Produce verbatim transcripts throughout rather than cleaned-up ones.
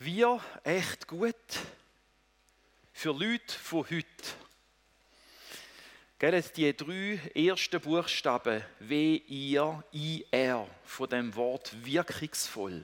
Wir echt gut für Leute von heute. Gell, die drei ersten Buchstaben W, I, I, R von dem Wort wirkungsvoll.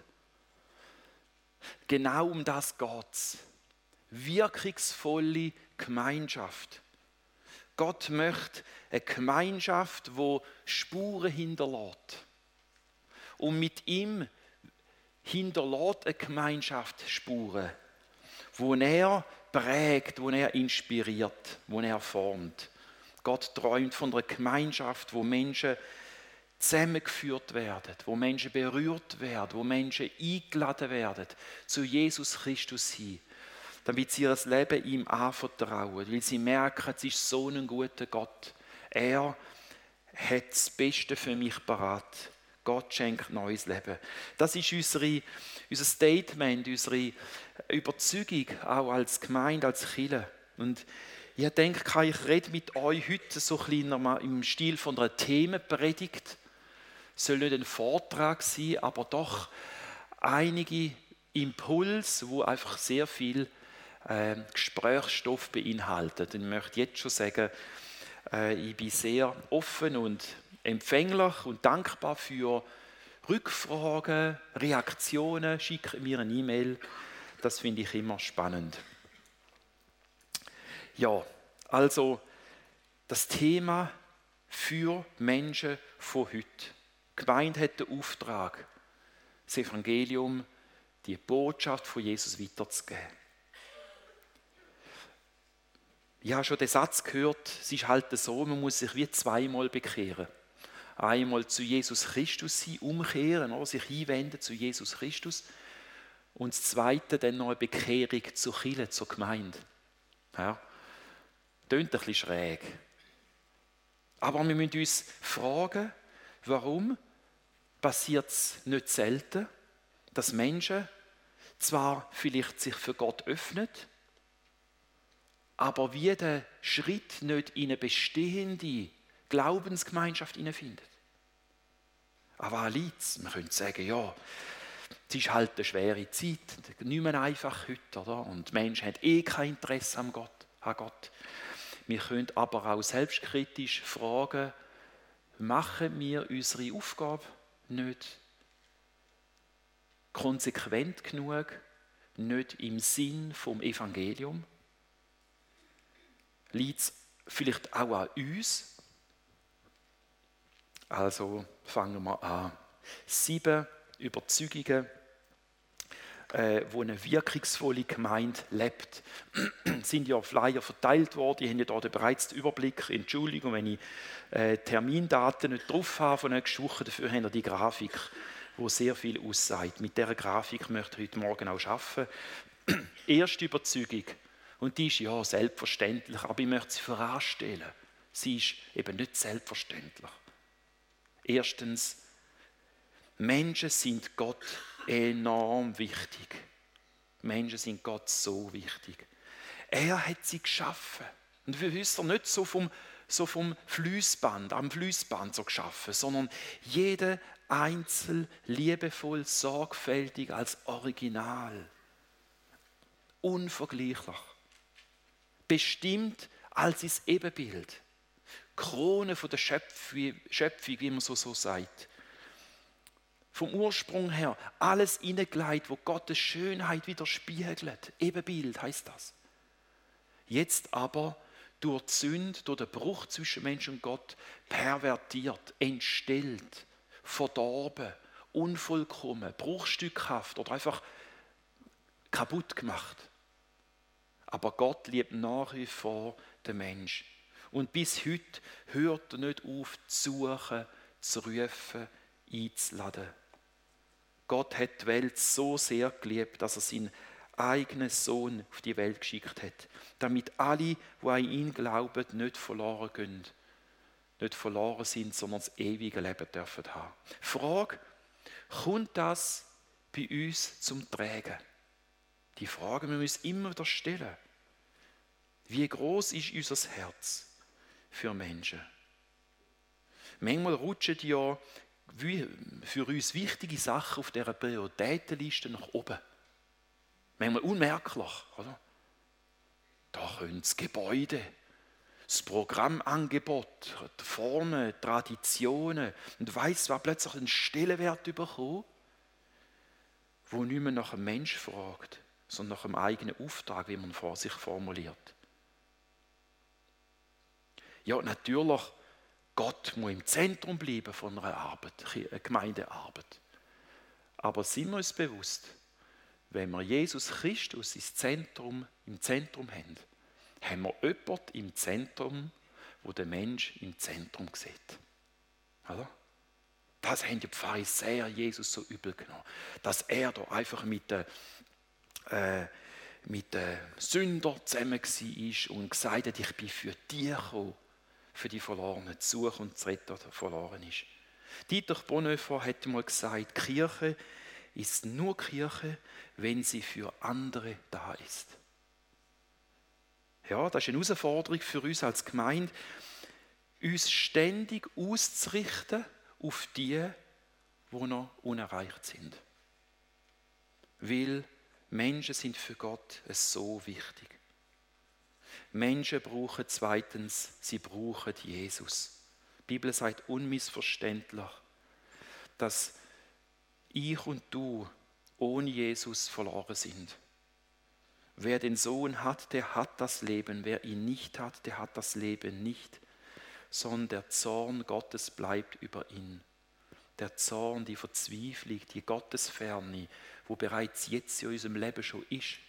Genau um das geht es. Wirkungsvolle Gemeinschaft. Gott möchte eine Gemeinschaft, die Spuren hinterlässt. Und mit ihm hinterlässt eine Gemeinschaft Spuren, wo er prägt, wo er inspiriert, wo er formt. Gott träumt von einer Gemeinschaft, wo Menschen zusammengeführt werden, wo Menschen berührt werden, wo Menschen eingeladen werden, zu Jesus Christus hin, damit sie ihr Leben ihm anvertrauen, weil sie merken, es ist so ein guter Gott. Er hat das Beste für mich parat. Gott schenkt neues Leben. Das ist unsere, unser Statement, unsere Überzeugung, auch als Gemeinde, als Kirche. Und ich denke, ich rede mit euch heute so ein bisschen im Stil von einer Themenpredigt. Es soll nicht ein Vortrag sein, aber doch einige Impulse, die einfach sehr viel äh, Gesprächsstoff beinhalten. Ich möchte jetzt schon sagen, äh, ich bin sehr offen und empfänglich und dankbar für Rückfragen, Reaktionen. Schickt mir eine E-Mail. Das finde ich immer spannend. Ja, also das Thema für Menschen von heute. Die Gemeinde hat den Auftrag, das Evangelium, die Botschaft von Jesus weiterzugeben. Ich habe schon den Satz gehört, es ist halt so, man muss sich wie zweimal bekehren. Einmal zu Jesus Christus hin, umkehren, oder sich hinwenden zu Jesus Christus. Und das Zweite dann noch eine Bekehrung zur Kirche, zur Gemeinde. Ja, klingt ein bisschen schräg. Aber wir müssen uns fragen, warum passiert es nicht selten, dass Menschen zwar vielleicht sich für Gott öffnen, aber wie der Schritt nicht in eine bestehende Glaubensgemeinschaft findet. Aber an liegt's. Man könnte sagen, ja, es ist halt eine schwere Zeit, nicht mehr einfach heute, oder? Und die Menschen haben eh kein Interesse an Gott. An Gott. Wir können aber auch selbstkritisch fragen, machen wir unsere Aufgabe nicht konsequent genug, nicht im Sinn vom Evangelium? Liegt es vielleicht auch an uns? Also fangen wir an. Sieben Überzeugungen, äh, wo eine wirkungsvolle Gemeinde lebt. Es sind ja Flyer verteilt worden, die haben ja da bereits den Überblick. Entschuldigung, wenn ich äh, Termindaten nicht drauf habe von nächster Woche, dafür haben wir die Grafik, die sehr viel aussagt. Mit dieser Grafik möchte ich heute Morgen auch arbeiten. Erste Überzeugung, und die ist ja selbstverständlich, aber ich möchte sie voranstellen. Sie ist eben nicht selbstverständlich. Erstens, Menschen sind Gott enorm wichtig. Menschen sind Gott so wichtig. Er hat sie geschaffen. Und wir wissen nicht so vom, so vom Fließband, am Fließband so geschaffen, sondern jeder einzeln liebevoll, sorgfältig als Original. Unvergleichlich. Bestimmt als sein Ebenbild. Krone von der Schöpfung, wie man so, so sagt. Vom Ursprung her, alles hineingelegt, wo Gottes Schönheit widerspiegelt. Ebenbild heißt das. Jetzt aber durch die Sünde, durch den Bruch zwischen Mensch und Gott, pervertiert, entstellt, verdorben, unvollkommen, bruchstückhaft oder einfach kaputt gemacht. Aber Gott liebt nach wie vor den Mensch. Und bis heute hört er nicht auf, zu suchen, zu rufen, einzuladen. Gott hat die Welt so sehr geliebt, dass er seinen eigenen Sohn auf die Welt geschickt hat, damit alle, die an ihn glauben, nicht verloren gehen, nicht verloren sind, sondern das ewige Leben dürfen haben. Frage, kommt das bei uns zum Tragen? Die Frage, wir müssen immer wieder stellen. Wie groß ist unser Herz für Menschen? Manchmal rutschen ja für uns wichtige Sachen auf dieser Prioritätenliste nach oben. Manchmal unmerklich, oder? Da können das Gebäude, das Programmangebot, die Formen, Traditionen und weiss, was plötzlich einen Stellenwert bekommen, wo nicht mehr nach einem Mensch fragt, sondern nach einem eigenen Auftrag, wie man vor sich formuliert. Ja, natürlich, Gott muss im Zentrum bleiben von einer Arbeit, einer Gemeindearbeit. Aber sind wir uns bewusst, wenn wir Jesus Christus ins Zentrum, im Zentrum haben, haben wir jemanden im Zentrum, wo der Mensch im Zentrum sieht. Oder? Das haben die Pharisäer Jesus so übel genommen, dass er da einfach mit den, äh, mit den Sündern zusammen war und gesagt hat, ich bin für dich gekommen, für die Verlorenen zu suchen und zu retten, der verloren ist. Dietrich Bonhoeffer hat mal gesagt, Kirche ist nur Kirche, wenn sie für andere da ist. Ja, das ist eine Herausforderung für uns als Gemeinde, uns ständig auszurichten auf die, die noch unerreicht sind. Weil Menschen sind für Gott so wichtig. Menschen brauchen zweitens, sie brauchen Jesus. Die Bibel sagt unmissverständlich, dass ich und du ohne Jesus verloren sind. Wer den Sohn hat, der hat das Leben. Wer ihn nicht hat, der hat das Leben nicht. Sondern der Zorn Gottes bleibt über ihn. Der Zorn, die Verzweiflung, die Gottesferne, wo bereits jetzt in unserem Leben schon ist.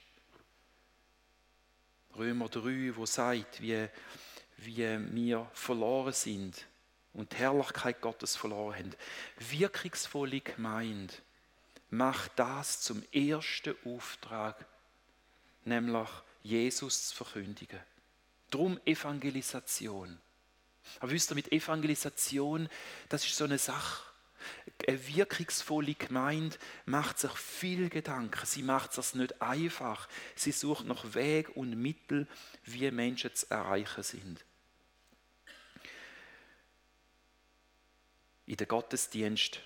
Römer drei, wo sagt, wie, wie wir verloren sind und die Herrlichkeit Gottes verloren haben. Wirkungsvolle Gemeinde macht das zum ersten Auftrag, nämlich Jesus zu verkündigen. Drum Evangelisation. Aber wisst ihr, mit Evangelisation, das ist so eine Sache. Eine wirkungsvolle Gemeinde macht sich viel Gedanken. Sie macht es nicht einfach. Sie sucht nach Wegen und Mitteln, wie Menschen zu erreichen sind. In den Gottesdienst,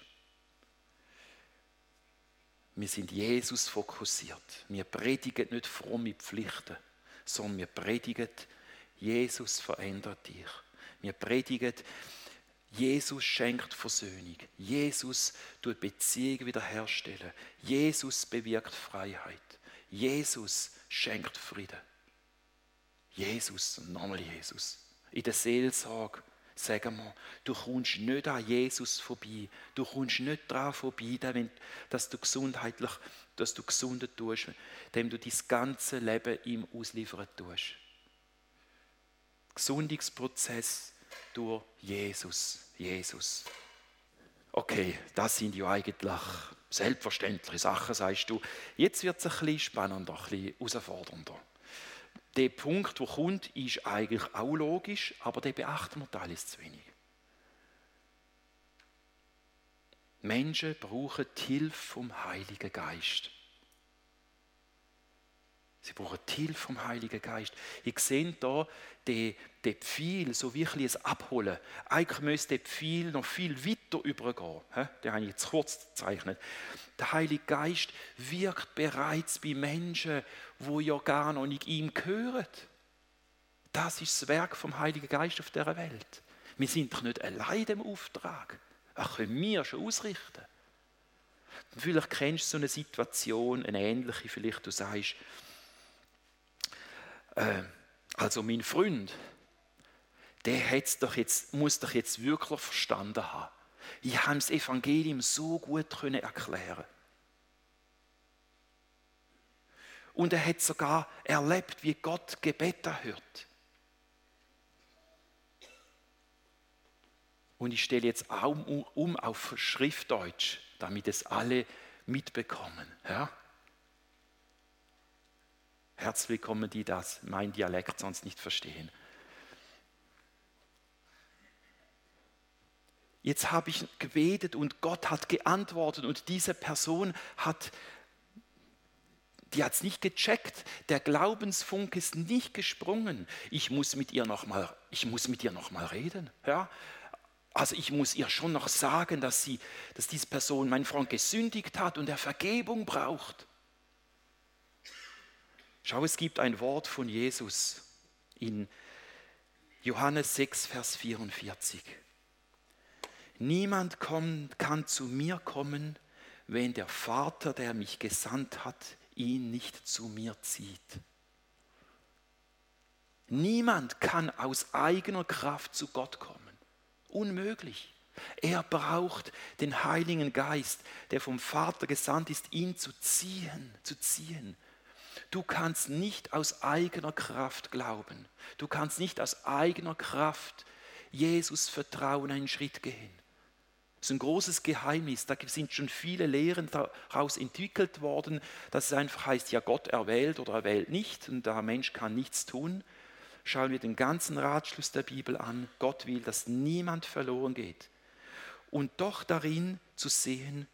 wir sind Jesus fokussiert. Wir predigen nicht fromme Pflichten, sondern wir predigen, Jesus verändert dich. Wir predigen, Jesus schenkt Versöhnung. Jesus tut Beziehungen wiederherstellen. Jesus bewirkt Freiheit. Jesus schenkt Frieden. Jesus und nochmal Jesus. In der Seelsorge sagen wir, du kommst nicht an Jesus vorbei. Du kommst nicht daran vorbei, dass du gesundheitlich, dass du gesund tust, indem du dein ganze Leben ihm ausliefern tust. Gesundungsprozess durch Jesus. Jesus. Okay, das sind ja eigentlich selbstverständliche Sachen, sagst du. Jetzt wird es ein bisschen spannender, ein bisschen herausfordernder. Der Punkt, der kommt, ist eigentlich auch logisch, aber den beachten wir teilweise zu wenig. Menschen brauchen die Hilfe vom Heiligen Geist. Sie brauchen die Hilfe vom Heiligen Geist. Ihr seht hier den, den Pfeil, so wirklich ein Abholen. Eigentlich müsste der Pfeil noch viel weiter übergehen. Den habe ich jetzt kurz gezeichnet. Der Heilige Geist wirkt bereits bei Menschen, die ja gar noch nicht ihm gehören. Das ist das Werk vom Heiligen Geist auf dieser Welt. Wir sind doch nicht allein im Auftrag. Das können wir schon ausrichten. Und vielleicht kennst du so eine Situation, eine ähnliche, vielleicht du sagst, Äh, also mein Freund, der hat's doch jetzt, muss doch jetzt wirklich verstanden haben. Ich habe das Evangelium so gut können erklären. Und er hat sogar erlebt, wie Gott Gebete hört. Und ich stelle jetzt auch um, um auf Schriftdeutsch, damit es alle mitbekommen. Ja? Herzlich willkommen, die das mein Dialekt sonst nicht verstehen. Jetzt habe ich gebetet und Gott hat geantwortet und diese Person hat, die hat es nicht gecheckt. Der Glaubensfunke ist nicht gesprungen. Ich muss mit ihr noch mal, ich muss mit ihr noch mal reden. Ja? Also ich muss ihr schon noch sagen, dass sie, dass diese Person, mein Freund, gesündigt hat und er Vergebung braucht. Schau, es gibt ein Wort von Jesus in Johannes sechs, Vers vierundvierzig. Niemand kommt, kann zu mir kommen, wenn der Vater, der mich gesandt hat, ihn nicht zu mir zieht. Niemand kann aus eigener Kraft zu Gott kommen. Unmöglich. Er braucht den Heiligen Geist, der vom Vater gesandt ist, ihn zu ziehen, zu ziehen. Du kannst nicht aus eigener Kraft glauben. Du kannst nicht aus eigener Kraft Jesus vertrauen, einen Schritt gehen. Das ist ein großes Geheimnis. Da sind schon viele Lehren daraus entwickelt worden, dass es einfach heißt, ja, Gott erwählt oder er wählt nicht und der Mensch kann nichts tun. Schauen wir den ganzen Ratschluss der Bibel an. Gott will, dass niemand verloren geht. Und doch darin zu sehen,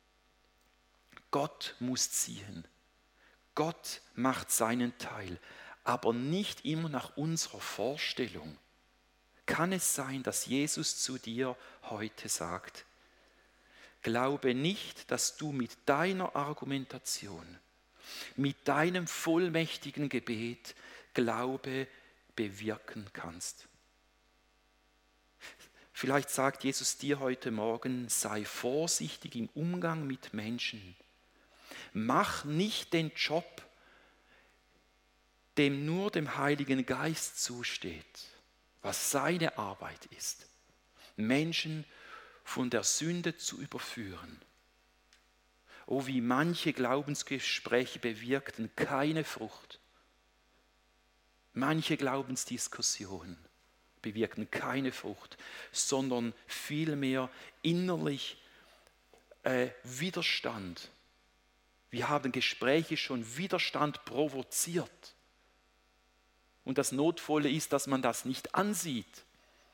Gott muss ziehen. Gott macht seinen Teil, aber nicht immer nach unserer Vorstellung. Kann es sein, dass Jesus zu dir heute sagt, glaube nicht, dass du mit deiner Argumentation, mit deinem vollmächtigen Gebet Glaube bewirken kannst. Vielleicht sagt Jesus dir heute Morgen, sei vorsichtig im Umgang mit Menschen. Mach nicht den Job, dem nur dem Heiligen Geist zusteht, was seine Arbeit ist, Menschen von der Sünde zu überführen. Oh, wie manche Glaubensgespräche bewirkten keine Frucht. Manche Glaubensdiskussionen bewirkten keine Frucht, sondern vielmehr innerlich äh, Widerstand. Wir haben Gespräche schon Widerstand provoziert. Und das Notvolle ist, dass man das nicht ansieht.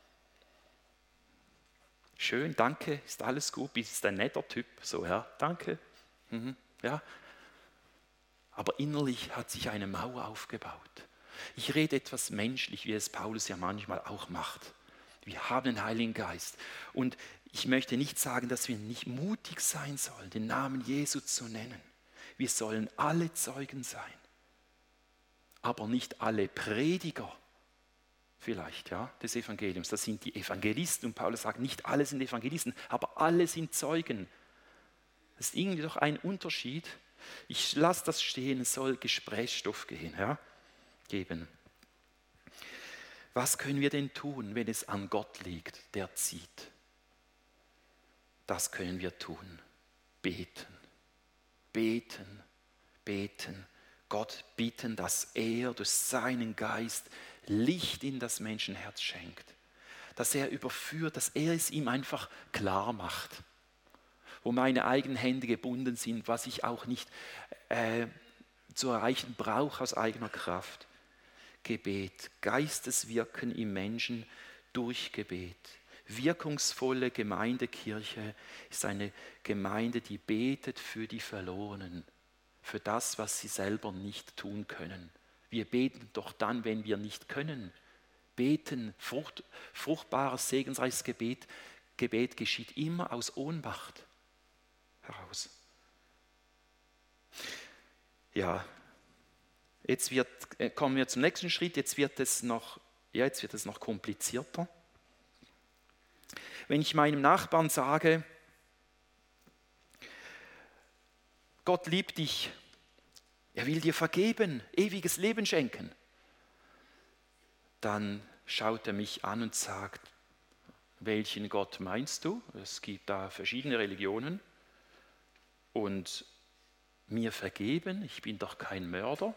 Schön, danke, ist alles gut, bist ein netter Typ. So, ja, danke. Mhm, ja. Aber innerlich hat sich eine Mauer aufgebaut. Ich rede etwas menschlich, wie es Paulus ja manchmal auch macht. Wir haben den Heiligen Geist. Und ich möchte nicht sagen, dass wir nicht mutig sein sollen, den Namen Jesu zu nennen. Wir sollen alle Zeugen sein. Aber nicht alle Prediger vielleicht, ja, des Evangeliums. Das sind die Evangelisten. Und Paulus sagt, nicht alle sind Evangelisten, aber alle sind Zeugen. Das ist irgendwie doch ein Unterschied. Ich lasse das stehen, es soll Gesprächsstoff gehen, ja. Geben. Was können wir denn tun, wenn es an Gott liegt, der zieht? Das können wir tun. Beten. Beten. Beten. Gott bitten, dass er durch seinen Geist Licht in das Menschenherz schenkt. Dass er überführt, dass er es ihm einfach klar macht. Wo meine eigenen Hände gebunden sind, was ich auch nicht äh, zu erreichen brauche aus eigener Kraft. Gebet, Geisteswirken im Menschen durch Gebet. Wirkungsvolle Gemeindekirche ist eine Gemeinde, die betet für die Verlorenen, für das, was sie selber nicht tun können. Wir beten doch dann, wenn wir nicht können. Beten, frucht, fruchtbares, segensreiches Gebet, Gebet geschieht immer aus Ohnmacht heraus. Ja, jetzt wird, kommen wir zum nächsten Schritt, jetzt wird es noch, ja, jetzt wird es noch komplizierter. Wenn ich meinem Nachbarn sage, Gott liebt dich, er will dir vergeben, ewiges Leben schenken, dann schaut er mich an und sagt, welchen Gott meinst du? Es gibt da verschiedene Religionen und mir vergeben, ich bin doch kein Mörder.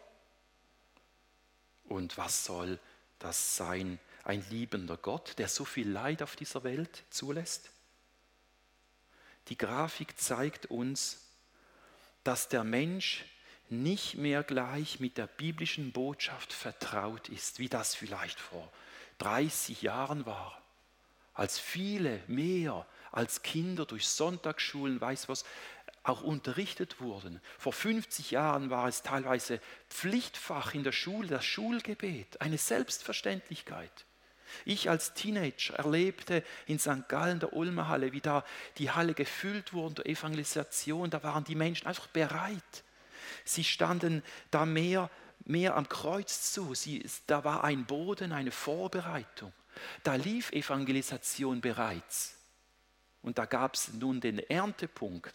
Und was soll das sein? Ein liebender Gott, der so viel Leid auf dieser Welt zulässt? Die Grafik zeigt uns, dass der Mensch nicht mehr gleich mit der biblischen Botschaft vertraut ist, wie das vielleicht vor dreißig Jahren war, als viele mehr als Kinder durch Sonntagsschulen, weiß was, auch unterrichtet wurden. Vor fünfzig Jahren war es teilweise Pflichtfach in der Schule, das Schulgebet, eine Selbstverständlichkeit. Ich als Teenager erlebte in Sankt Gallen, der Ulmer Halle, wie da die Halle gefüllt wurde durch Evangelisation. Da waren die Menschen einfach bereit. Sie standen da mehr mehr am Kreuz zu. Sie, da war ein Boden, eine Vorbereitung. Da lief Evangelisation bereits. Und da gab es nun den Erntepunkt.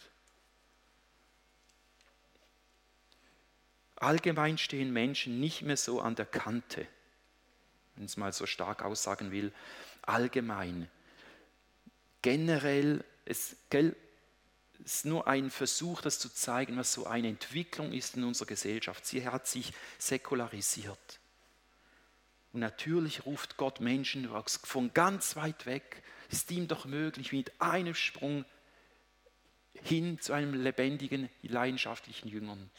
Allgemein stehen Menschen nicht mehr so an der Kante, wenn ich es mal so stark aussagen will. Allgemein. Generell, es, gell, es ist nur ein Versuch, das zu zeigen, was so eine Entwicklung ist in unserer Gesellschaft. Sie hat sich säkularisiert. Und natürlich ruft Gott Menschen von ganz weit weg. Es ist ihm doch möglich, mit einem Sprung hin zu einem lebendigen, leidenschaftlichen Jüngern.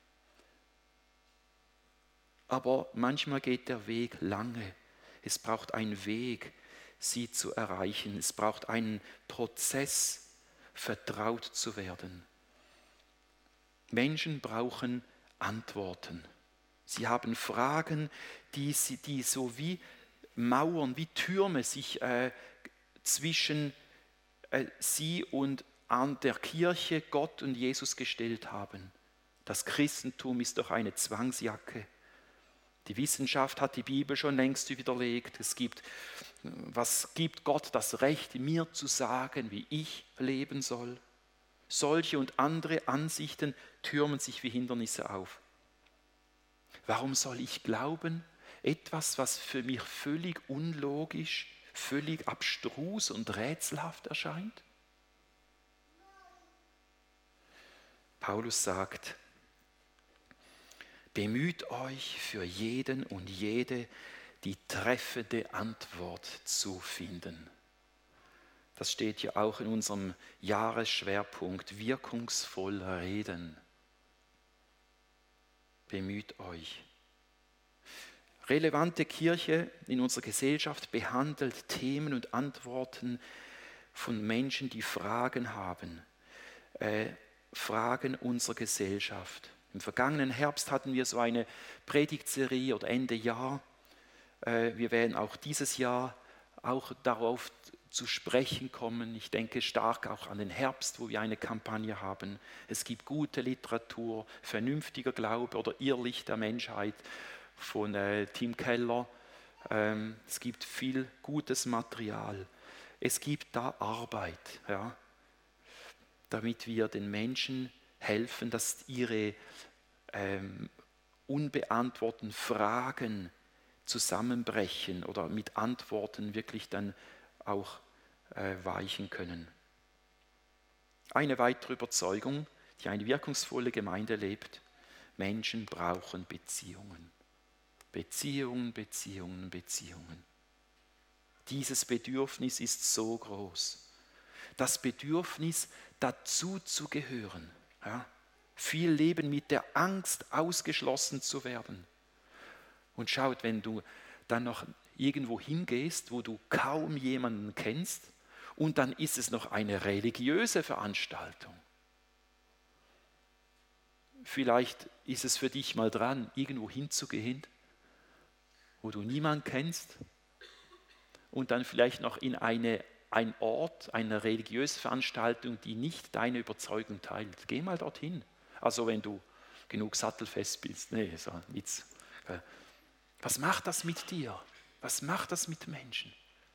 Aber manchmal geht der Weg lange. Es braucht einen Weg, sie zu erreichen. Es braucht einen Prozess, vertraut zu werden. Menschen brauchen Antworten. Sie haben Fragen, die, die so wie Mauern, wie Türme sich äh, zwischen äh, sie und an der Kirche, Gott und Jesus gestellt haben. Das Christentum ist doch eine Zwangsjacke. Die Wissenschaft hat die Bibel schon längst widerlegt. Es gibt, was gibt Gott das Recht, mir zu sagen, wie ich leben soll? Solche und andere Ansichten türmen sich wie Hindernisse auf. Warum soll ich glauben, etwas, was für mich völlig unlogisch, völlig abstrus und rätselhaft erscheint? Paulus sagt, bemüht euch für jeden und jede, die treffende Antwort zu finden. Das steht ja auch in unserem Jahresschwerpunkt, wirkungsvoll reden. Bemüht euch. Relevante Kirche in unserer Gesellschaft behandelt Themen und Antworten von Menschen, die Fragen haben. Äh, Fragen unserer Gesellschaft. Im vergangenen Herbst hatten wir so eine Predigtserie oder Ende Jahr. Äh, wir werden auch dieses Jahr auch darauf zu sprechen kommen. Ich denke stark auch an den Herbst, wo wir eine Kampagne haben. Es gibt gute Literatur, vernünftiger Glaube oder Irrlicht der Menschheit von äh, Tim Keller. Ähm, es gibt viel gutes Material. Es gibt da Arbeit, ja, damit wir den Menschen helfen, dass ihre ähm, unbeantworteten Fragen zusammenbrechen oder mit Antworten wirklich dann auch äh, weichen können. Eine weitere Überzeugung, die eine wirkungsvolle Gemeinde lebt: Menschen brauchen Beziehungen. Beziehungen, Beziehungen, Beziehungen. Dieses Bedürfnis ist so groß. Das Bedürfnis, dazu zu gehören. Ja? Viel leben mit der Angst, ausgeschlossen zu werden. Und schaut, wenn du dann noch irgendwo hingehst, wo du kaum jemanden kennst, und dann ist es noch eine religiöse Veranstaltung. Vielleicht ist es für dich mal dran, irgendwo hinzugehen, wo du niemanden kennst, und dann vielleicht noch in eine, ein Ort, eine religiöse Veranstaltung, die nicht deine Überzeugung teilt. Geh mal dorthin. Also wenn du genug sattelfest bist. Nee, so ein Witz. Was macht das mit dir? Was macht das mit Menschen?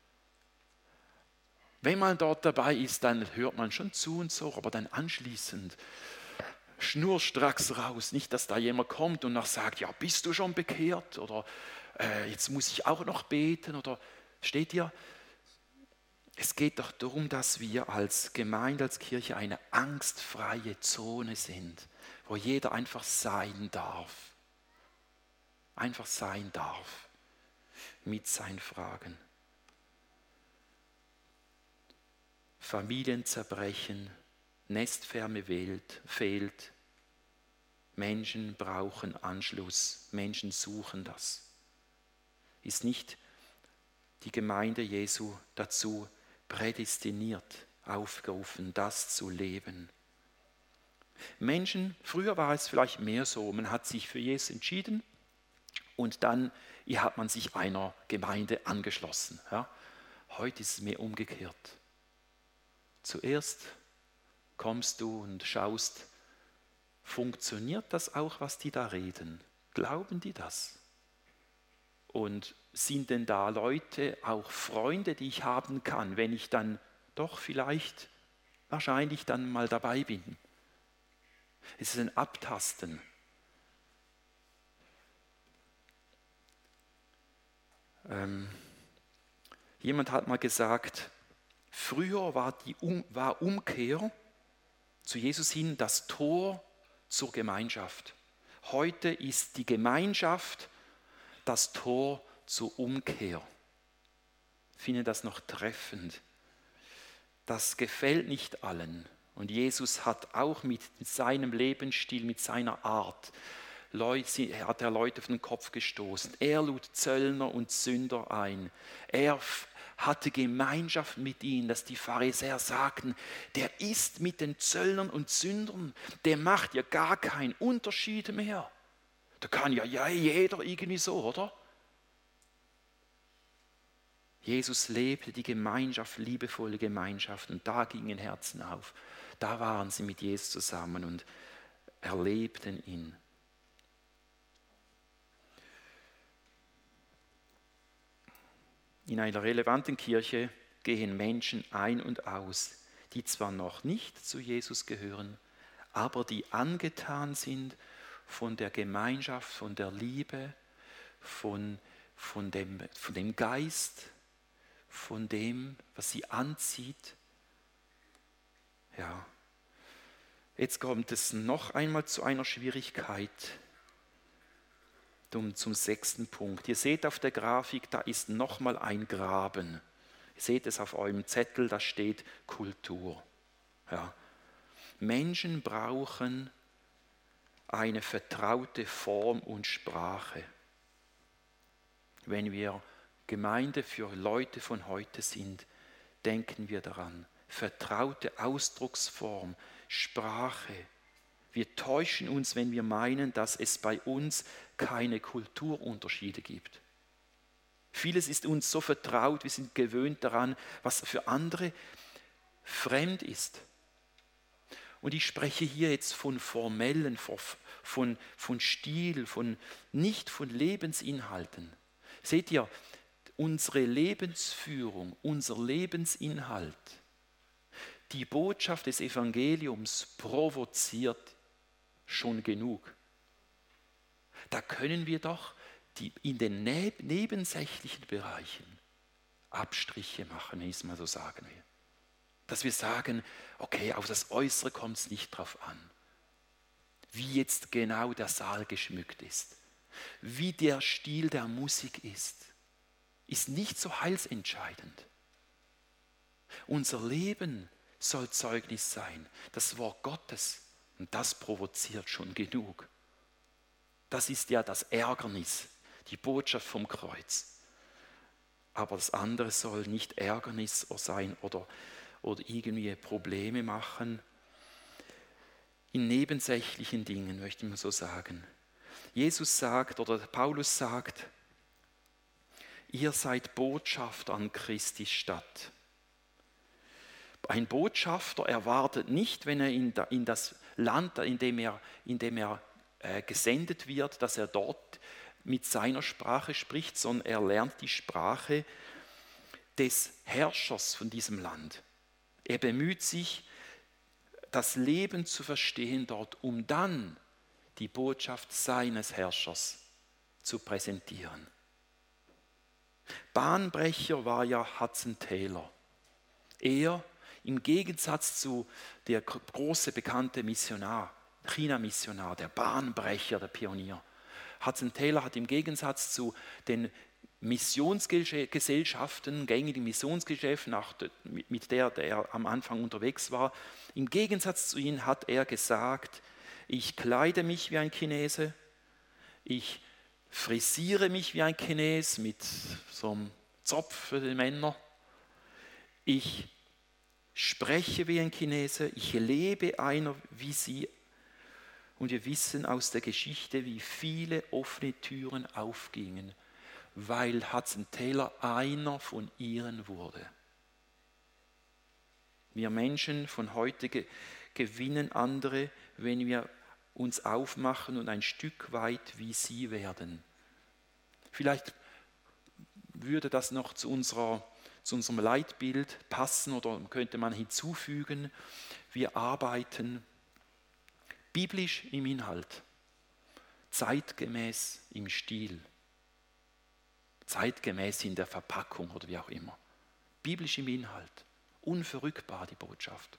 Wenn man dort dabei ist, dann hört man schon zu und so, aber dann anschließend schnurstracks raus. Nicht, dass da jemand kommt und noch sagt, ja, bist du schon bekehrt? Oder äh, jetzt muss ich auch noch beten? Oder steht ihr? Es geht doch darum, dass wir als Gemeinde, als Kirche eine angstfreie Zone sind, wo jeder einfach sein darf. Einfach sein darf mit seinen Fragen. Familien zerbrechen, Nestwärme fehlt, Menschen brauchen Anschluss, Menschen suchen das. Ist nicht die Gemeinde Jesu dazu prädestiniert, aufgerufen, das zu leben? Menschen, früher war es vielleicht mehr so, man hat sich für Jesus entschieden und dann hat man sich einer Gemeinde angeschlossen. Ja? Heute ist es mehr umgekehrt. Zuerst kommst du und schaust, funktioniert das auch, was die da reden? Glauben die das? Und sind denn da Leute, auch Freunde, die ich haben kann, wenn ich dann doch vielleicht, wahrscheinlich dann mal dabei bin? Es ist ein Abtasten. Ähm, jemand hat mal gesagt, früher war die um, war Umkehr zu Jesus hin das Tor zur Gemeinschaft. Heute ist die Gemeinschaft das Tor zur Umkehr. Ich finde das noch treffend. Das gefällt nicht allen. Und Jesus hat auch mit seinem Lebensstil, mit seiner Art, Leute, hat er Leute auf den Kopf gestoßen. Er lud Zöllner und Sünder ein. Er hatte Gemeinschaft mit ihnen, dass die Pharisäer sagten, der ist mit den Zöllnern und Sündern, der macht ja gar keinen Unterschied mehr. Da kann ja, ja jeder irgendwie so, oder? Jesus lebte die Gemeinschaft, liebevolle Gemeinschaft, und da gingen Herzen auf. Da waren sie mit Jesus zusammen und erlebten ihn. In einer relevanten Kirche gehen Menschen ein und aus, die zwar noch nicht zu Jesus gehören, aber die angetan sind von der Gemeinschaft, von der Liebe, von, von, dem, von dem Geist, von dem, was sie anzieht. Ja. Jetzt kommt es noch einmal zu einer Schwierigkeit, zum, zum sechsten Punkt. Ihr seht auf der Grafik, da ist nochmal ein Graben. Ihr seht es auf eurem Zettel, da steht Kultur. Ja. Menschen brauchen eine vertraute Form und Sprache. Wenn wir Gemeinde für Leute von heute sind, denken wir daran. Vertraute Ausdrucksform, Sprache. Wir täuschen uns, wenn wir meinen, dass es bei uns keine Kulturunterschiede gibt. Vieles ist uns so vertraut, wir sind gewöhnt daran, was für andere fremd ist. Und ich spreche hier jetzt von formellen, von, von Stil, von, nicht von Lebensinhalten. Seht ihr, unsere Lebensführung, unser Lebensinhalt, die Botschaft des Evangeliums provoziert schon genug. Da können wir doch die, in den neb- nebensächlichen Bereichen Abstriche machen, wenn ich es mal so sagen will. Dass wir sagen, okay, auf das Äußere kommt es nicht drauf an. Wie jetzt genau der Saal geschmückt ist, wie der Stil der Musik ist, ist nicht so heilsentscheidend. Unser Leben soll Zeugnis sein, das Wort Gottes, und das provoziert schon genug. Das ist ja das Ärgernis, die Botschaft vom Kreuz. Aber das andere soll nicht Ärgernis sein oder, oder irgendwie Probleme machen. In nebensächlichen Dingen, möchte ich mal so sagen. Jesus sagt, oder Paulus sagt, ihr seid Botschafter an Christi Stadt. Ein Botschafter erwartet nicht, wenn er in das Land, in dem er, in dem er äh, gesendet wird, dass er dort mit seiner Sprache spricht, sondern er lernt die Sprache des Herrschers von diesem Land. Er bemüht sich, das Leben zu verstehen dort, um dann die Botschaft seines Herrschers zu präsentieren. Bahnbrecher war ja Hudson Taylor. Er, im Gegensatz zu der große bekannte Missionar, China-Missionar, der Bahnbrecher, der Pionier. Hudson Taylor hat im Gegensatz zu den Missionsgesellschaften, gängigen Missionsgeschäften, mit der er am Anfang unterwegs war, im Gegensatz zu ihnen hat er gesagt, ich kleide mich wie ein Chinese, ich frisiere mich wie ein Chines mit so einem Zopf für die Männer, ich spreche wie ein Chinese, ich lebe einer wie sie. Und wir wissen aus der Geschichte, wie viele offene Türen aufgingen, weil Hudson Taylor einer von ihnen wurde. Wir Menschen von heute ge- gewinnen andere, wenn wir uns aufmachen und ein Stück weit wie sie werden. Vielleicht würde das noch zu, unserer, zu unserem Leitbild passen oder könnte man hinzufügen, wir arbeiten biblisch im Inhalt, zeitgemäß im Stil, zeitgemäß in der Verpackung oder wie auch immer. Biblisch im Inhalt, unverrückbar die Botschaft.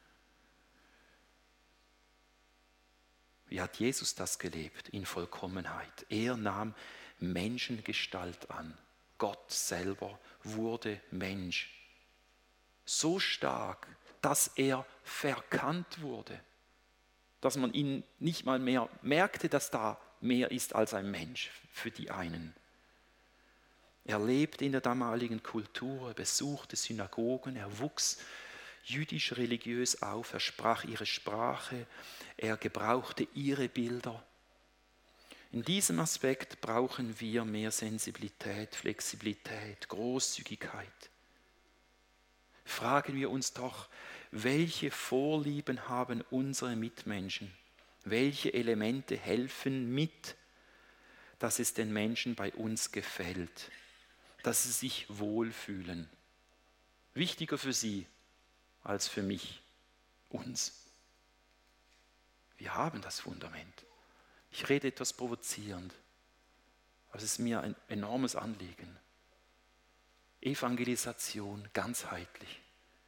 Wie hat Jesus das gelebt? In Vollkommenheit. Er nahm Menschengestalt an. Gott selber wurde Mensch. So stark, dass er verkannt wurde. Dass man ihn nicht mal mehr merkte, dass da mehr ist als ein Mensch für die einen. Er lebte in der damaligen Kultur, er besuchte Synagogen, er wuchs jüdisch-religiös auf, er sprach ihre Sprache, er gebrauchte ihre Bilder. In diesem Aspekt brauchen wir mehr Sensibilität, Flexibilität, Großzügigkeit. Fragen wir uns doch, welche Vorlieben haben unsere Mitmenschen? Welche Elemente helfen mit, dass es den Menschen bei uns gefällt, dass sie sich wohlfühlen? Wichtiger für sie als für mich, uns. Wir haben das Fundament. Ich rede etwas provozierend, aber es ist mir ein enormes Anliegen. Evangelisation ganzheitlich.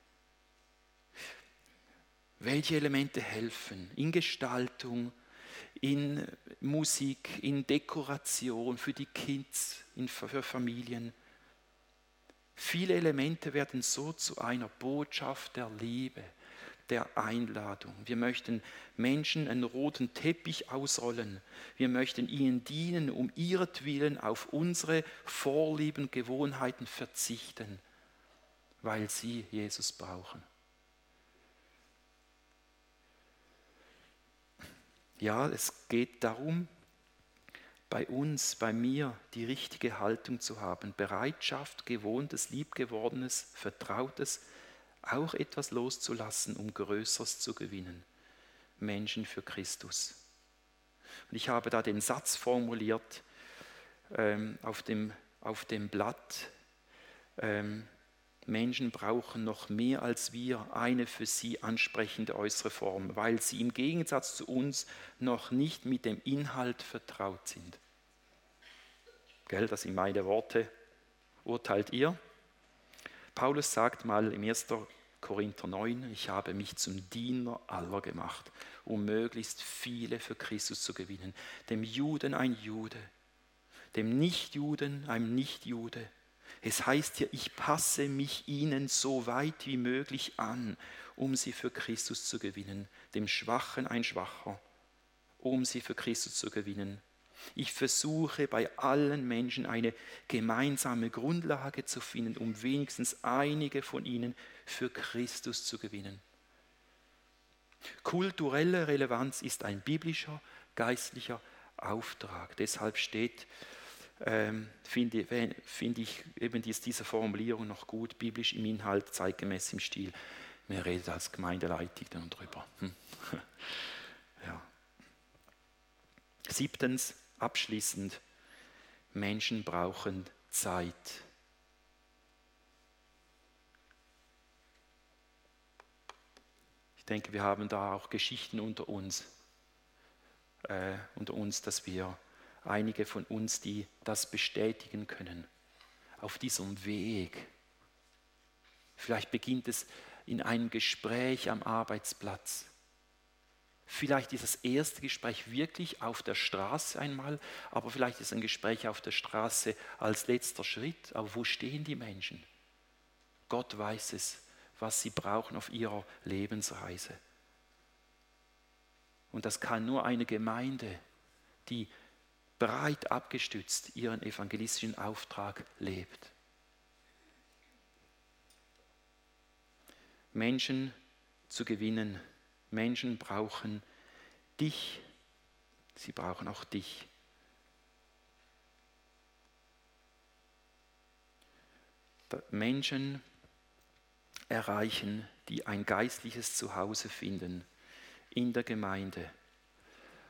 Welche Elemente helfen in Gestaltung, in Musik, in Dekoration für die Kids, in, für Familien? Viele Elemente werden so zu einer Botschaft der Liebe, der Einladung. Wir möchten Menschen einen roten Teppich ausrollen. Wir möchten ihnen dienen, um ihretwillen auf unsere Vorlieben, Gewohnheiten verzichten, weil sie Jesus brauchen. Ja, es geht darum, bei uns, bei mir die richtige Haltung zu haben. Bereitschaft, Gewohntes, Liebgewordenes, Vertrautes, auch etwas loszulassen, um Größeres zu gewinnen. Menschen für Christus. Und ich habe da den Satz formuliert ähm, auf, dem, auf dem Blatt. Ähm, Menschen brauchen noch mehr als wir eine für sie ansprechende äußere Form, weil sie im Gegensatz zu uns noch nicht mit dem Inhalt vertraut sind. Gell, das sind meine Worte. Urteilt ihr? Paulus sagt mal im ersten Korinther neun, ich habe mich zum Diener aller gemacht, um möglichst viele für Christus zu gewinnen. Dem Juden ein Jude, dem Nichtjuden ein Nichtjude. Es heißt hier, ich passe mich ihnen so weit wie möglich an, um sie für Christus zu gewinnen. Dem Schwachen ein Schwacher, um sie für Christus zu gewinnen. Ich versuche bei allen Menschen eine gemeinsame Grundlage zu finden, um wenigstens einige von ihnen für Christus zu gewinnen. Kulturelle Relevanz ist ein biblischer, geistlicher Auftrag. Deshalb steht, ähm, finde, finde ich eben diese Formulierung noch gut, biblisch im Inhalt, zeitgemäß im Stil. Wir reden als Gemeindeleitung dann drüber. Hm. Ja. Siebtens, abschließend, Menschen brauchen Zeit. Ich denke, wir haben da auch Geschichten unter uns, äh, unter uns, dass wir einige von uns, die das bestätigen können, auf diesem Weg. Vielleicht beginnt es in einem Gespräch am Arbeitsplatz. Vielleicht ist das erste Gespräch wirklich auf der Straße einmal, aber vielleicht ist ein Gespräch auf der Straße als letzter Schritt. Aber wo stehen die Menschen? Gott weiß es, was sie brauchen auf ihrer Lebensreise. Und das kann nur eine Gemeinde, die breit abgestützt ihren evangelistischen Auftrag lebt. Menschen zu gewinnen. Menschen brauchen dich. Sie brauchen auch dich. Menschen erreichen, die ein geistliches Zuhause finden in der Gemeinde,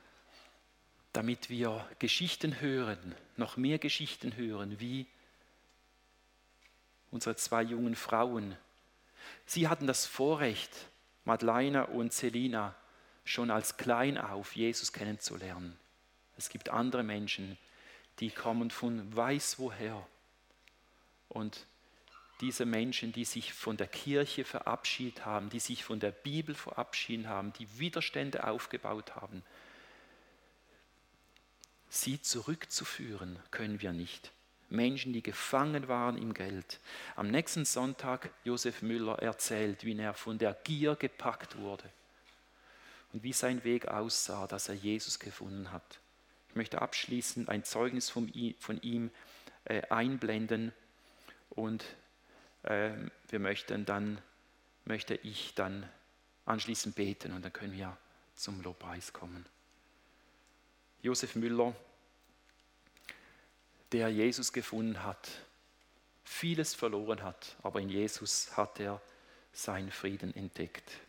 damit wir Geschichten hören, noch mehr Geschichten hören, wie unsere zwei jungen Frauen. Sie hatten das Vorrecht, Madeleine und Selina, schon als klein auf Jesus kennenzulernen. Es gibt andere Menschen, die kommen von weiß woher. Und diese Menschen, die sich von der Kirche verabschiedet haben, die sich von der Bibel verabschiedet haben, die Widerstände aufgebaut haben, sie zurückzuführen können wir nicht. Menschen, die gefangen waren im Geld. Am nächsten Sonntag, Josef Müller erzählt, wie er von der Gier gepackt wurde und wie sein Weg aussah, dass er Jesus gefunden hat. Ich möchte abschließend ein Zeugnis von ihm äh, einblenden und äh, wir möchten dann, möchte ich dann anschließend beten und dann können wir zum Lobpreis kommen. Josef Müller, der Jesus gefunden hat, vieles verloren hat, aber in Jesus hat er seinen Frieden entdeckt.